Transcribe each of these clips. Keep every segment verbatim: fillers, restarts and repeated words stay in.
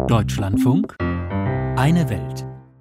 Deutschlandfunk Eine Welt.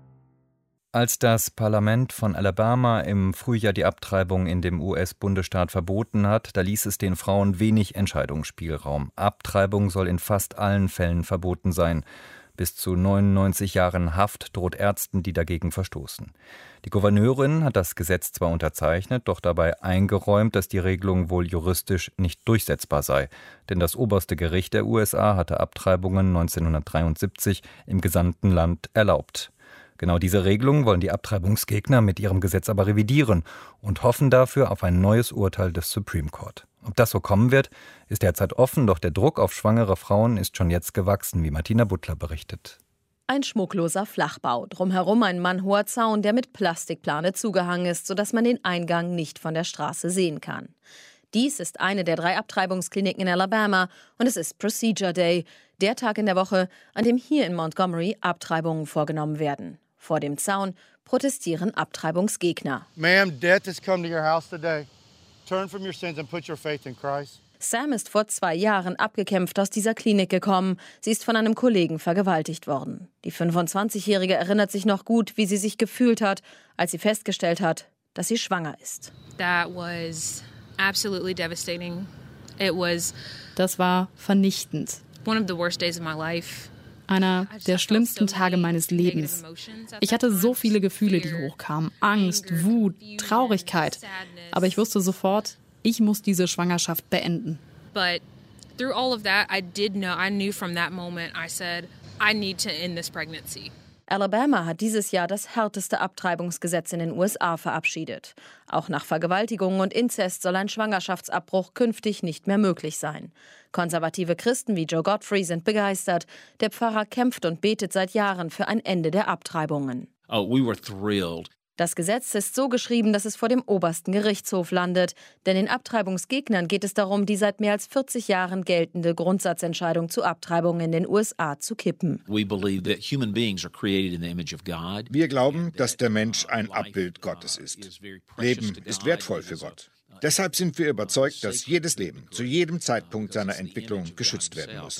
Als das Parlament von Alabama im Frühjahr die Abtreibung in dem U S-Bundesstaat verboten hat, da ließ es den Frauen wenig Entscheidungsspielraum. Abtreibung soll in fast allen Fällen verboten sein. Bis zu neunundneunzig Jahren Haft droht Ärzten, die dagegen verstoßen. Die Gouverneurin hat das Gesetz zwar unterzeichnet, doch dabei eingeräumt, dass die Regelung wohl juristisch nicht durchsetzbar sei. Denn das oberste Gericht der U S A hatte Abtreibungen neunzehnhundertdreiundsiebzig im gesamten Land erlaubt. Genau diese Regelung wollen die Abtreibungsgegner mit ihrem Gesetz aber revidieren und hoffen dafür auf ein neues Urteil des Supreme Court. Ob das so kommen wird, ist derzeit offen, doch der Druck auf schwangere Frauen ist schon jetzt gewachsen, wie Martina Butler berichtet. Ein schmuckloser Flachbau, drumherum ein mannhoher Zaun, der mit Plastikplane zugehangen ist, sodass man den Eingang nicht von der Straße sehen kann. Dies ist eine der drei Abtreibungskliniken in Alabama und es ist Procedure Day, der Tag in der Woche, an dem hier in Montgomery Abtreibungen vorgenommen werden. Vor dem Zaun protestieren Abtreibungsgegner. Ma'am, death has come to your house today. Turn from your sins and put your faith in Christ. Sam ist vor zwei Jahren abgekämpft aus dieser Klinik gekommen. Sie ist von einem Kollegen vergewaltigt worden. Die fünfundzwanzigjährige erinnert sich noch gut, wie sie sich gefühlt hat, als sie festgestellt hat, dass sie schwanger ist. That was absolutely devastating. It was Das war vernichtend. one of the worst days of my life. Einer der schlimmsten Tage meines Lebens. Ich hatte so viele Gefühle, die hochkamen. Angst, Wut, Traurigkeit. Aber ich wusste sofort, ich muss diese Schwangerschaft beenden. But through all of that, I did know, I knew from that moment, I said, I need to end this pregnancy. Alabama hat dieses Jahr das härteste Abtreibungsgesetz in den U S A verabschiedet. Auch nach Vergewaltigungen und Inzest soll ein Schwangerschaftsabbruch künftig nicht mehr möglich sein. Konservative Christen wie Joe Godfrey sind begeistert. Der Pfarrer kämpft und betet seit Jahren für ein Ende der Abtreibungen. Oh, we were thrilled. Das Gesetz ist so geschrieben, dass es vor dem obersten Gerichtshof landet. Denn den Abtreibungsgegnern geht es darum, die seit mehr als vierzig Jahren geltende Grundsatzentscheidung zu Abtreibungen in den U S A zu kippen. We believe that human beings are created in the image of God. Wir glauben, dass der Mensch ein Abbild Gottes ist. Leben ist wertvoll für Gott. Deshalb sind wir überzeugt, dass jedes Leben zu jedem Zeitpunkt seiner Entwicklung geschützt werden muss.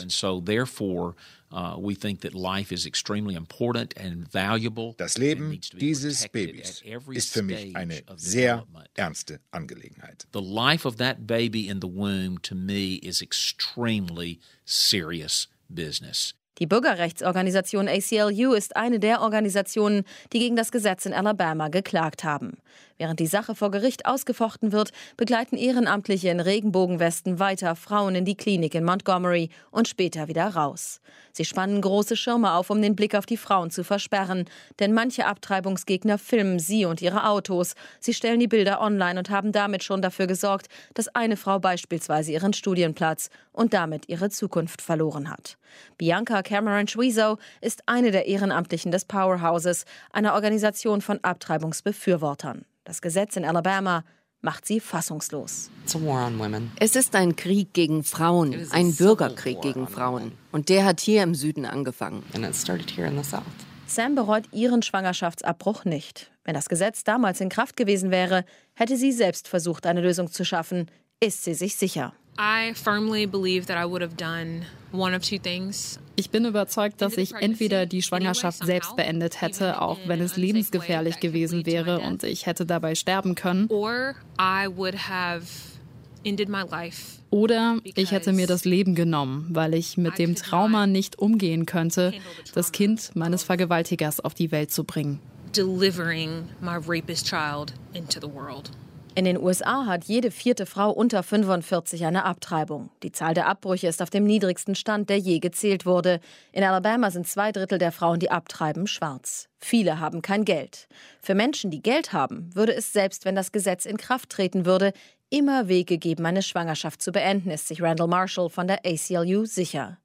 Das Leben dieses Babys ist für mich eine sehr ernste Angelegenheit. The life of that baby in the womb to me is extremely serious business. Die Bürgerrechtsorganisation A C L U ist eine der Organisationen, die gegen das Gesetz in Alabama geklagt haben. Während die Sache vor Gericht ausgefochten wird, begleiten Ehrenamtliche in Regenbogenwesten weiter Frauen in die Klinik in Montgomery und später wieder raus. Sie spannen große Schirme auf, um den Blick auf die Frauen zu versperren. Denn manche Abtreibungsgegner filmen sie und ihre Autos. Sie stellen die Bilder online und haben damit schon dafür gesorgt, dass eine Frau beispielsweise ihren Studienplatz und damit ihre Zukunft verloren hat. Bianca Cameron Schwizow ist eine der Ehrenamtlichen des Powerhouses, einer Organisation von Abtreibungsbefürwortern. Das Gesetz in Alabama macht sie fassungslos. Es ist ein Krieg gegen Frauen, ein Bürgerkrieg gegen Frauen. Und der hat hier im Süden angefangen. Sam bereut ihren Schwangerschaftsabbruch nicht. Wenn das Gesetz damals in Kraft gewesen wäre, hätte sie selbst versucht, eine Lösung zu schaffen. Ist sie sich sicher. I firmly believe that I would have done one of two things. Ich bin überzeugt, dass ich entweder die Schwangerschaft selbst beendet hätte, auch wenn es lebensgefährlich gewesen wäre und ich hätte dabei sterben können. Or I would have ended my life. Oder ich hätte mir das Leben genommen, weil ich mit dem Trauma nicht umgehen könnte, das Kind meines Vergewaltigers auf die Welt zu bringen. Delivering my rapist child into the world. In den U S A hat jede vierte Frau unter fünfundvierzig eine Abtreibung. Die Zahl der Abbrüche ist auf dem niedrigsten Stand, der je gezählt wurde. In Alabama sind zwei Drittel der Frauen, die abtreiben, schwarz. Viele haben kein Geld. Für Menschen, die Geld haben, würde es, selbst wenn das Gesetz in Kraft treten würde, immer Wege geben, eine Schwangerschaft zu beenden, ist sich Randall Marshall von der A C L U sicher.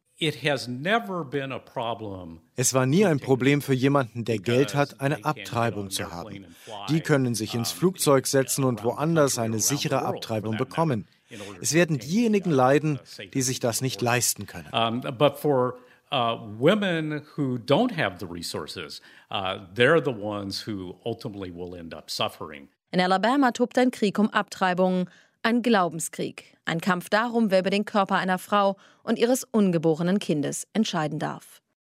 Es war nie ein Problem für jemanden, der Geld hat, eine Abtreibung zu haben. Die können sich ins Flugzeug setzen und woanders eine sichere Abtreibung bekommen. Es werden diejenigen leiden, die sich das nicht leisten können. Uh, women who don't have the resources, uh, they're the ones who ultimately will end up suffering. In Alabama tobt ein Krieg um Abtreibungen. Ein Glaubenskrieg, ein Kampf darum, wer über den Körper einer Frau und ihres ungeborenen Kindes entscheiden darf.